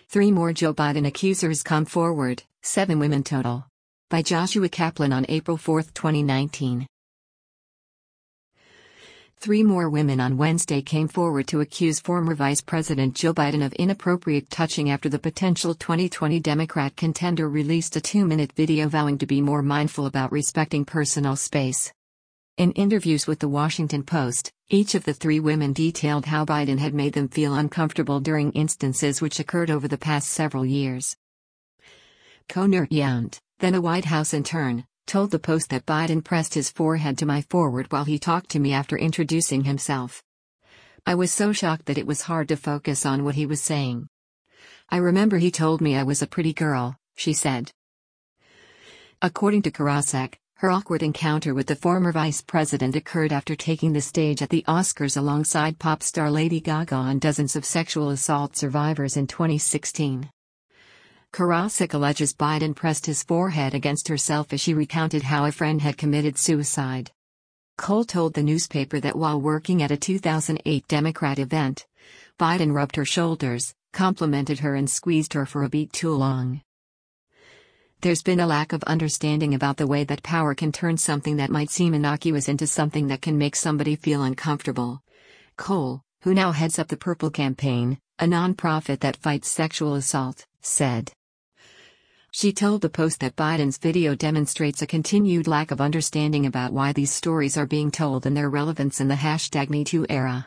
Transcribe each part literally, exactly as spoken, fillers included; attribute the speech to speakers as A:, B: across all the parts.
A: Three more Joe Biden accusers come forward, seven women total. By Joshua Kaplan on April fourth, twenty nineteen. Three more women on Wednesday came forward to accuse former Vice President Joe Biden of inappropriate touching after the potential twenty twenty Democrat contender released a two-minute video vowing to be more mindful about respecting personal space. In interviews with The Washington Post, each of the three women detailed how Biden had made them feel uncomfortable during instances which occurred over the past several years. Conert Yount, then a White House intern, told the Post that Biden pressed his forehead to my forehead while he talked to me after introducing himself. I was so shocked that it was hard to focus on what he was saying. I remember he told me I was a pretty girl, she said. According to Karasek, her awkward encounter with the former vice president occurred after taking the stage at the Oscars alongside pop star Lady Gaga and dozens of sexual assault survivors in twenty sixteen. Karasek alleges Biden pressed his forehead against herself as she recounted how a friend had committed suicide. Cole told the newspaper that while working at a two thousand eight Democrat event, Biden rubbed her shoulders, complimented her and squeezed her for a beat too long. There's been a lack of understanding about the way that power can turn something that might seem innocuous into something that can make somebody feel uncomfortable. Cole, who now heads up the Purple Campaign, a nonprofit that fights sexual assault, said. She told the Post that Biden's video demonstrates a continued lack of understanding about why these stories are being told and their relevance in the hashtag MeToo era.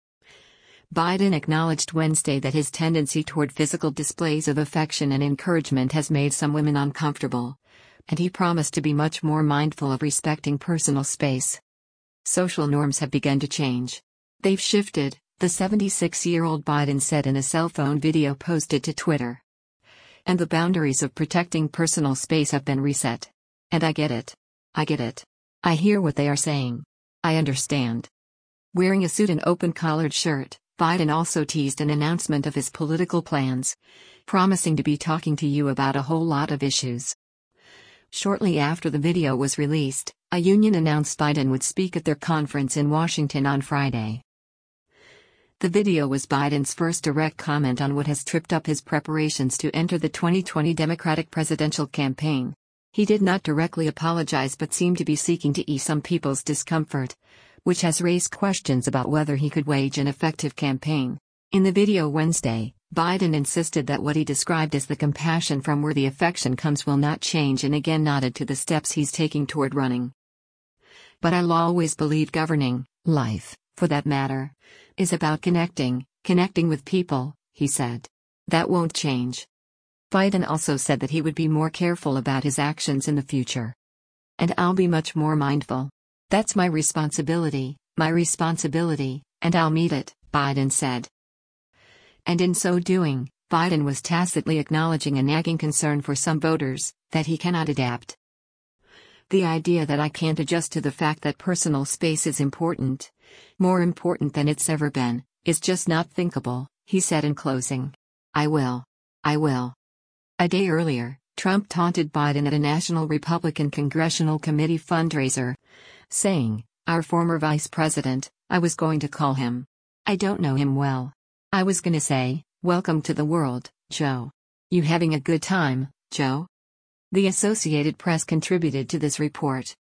A: Biden acknowledged Wednesday that his tendency toward physical displays of affection and encouragement has made some women uncomfortable, and he promised to be much more mindful of respecting personal space. Social norms have begun to change. They've shifted, the seventy-six-year-old Biden said in a cell phone video posted to Twitter. And the boundaries of protecting personal space have been reset. And I get it. I get it. I hear what they are saying. I understand. Wearing a suit and open-collared shirt, Biden also teased an announcement of his political plans, promising to be talking to you about a whole lot of issues. Shortly after the video was released, a union announced Biden would speak at their conference in Washington on Friday. The video was Biden's first direct comment on what has tripped up his preparations to enter the twenty twenty Democratic presidential campaign. He did not directly apologize but seemed to be seeking to ease some people's discomfort, which has raised questions about whether he could wage an effective campaign. In the video Wednesday, Biden insisted that what he described as the compassion from where the affection comes will not change and again nodded to the steps he's taking toward running. But I'll always believe governing, life, for that matter, is about connecting, connecting with people, he said. That won't change. Biden also said that he would be more careful about his actions in the future. And I'll be much more mindful. That's my responsibility, my responsibility, and I'll meet it, Biden said. And in so doing, Biden was tacitly acknowledging a nagging concern for some voters, that he cannot adapt. The idea that I can't adjust to the fact that personal space is important, more important than it's ever been, is just not thinkable, he said in closing. I will. I will. A day earlier, Trump taunted Biden at a National Republican Congressional Committee fundraiser, saying, "Our former vice president, I was going to call him. I don't know him well. I was gonna say, welcome to the world, Joe. You having a good time, Joe?" The Associated Press contributed to this report.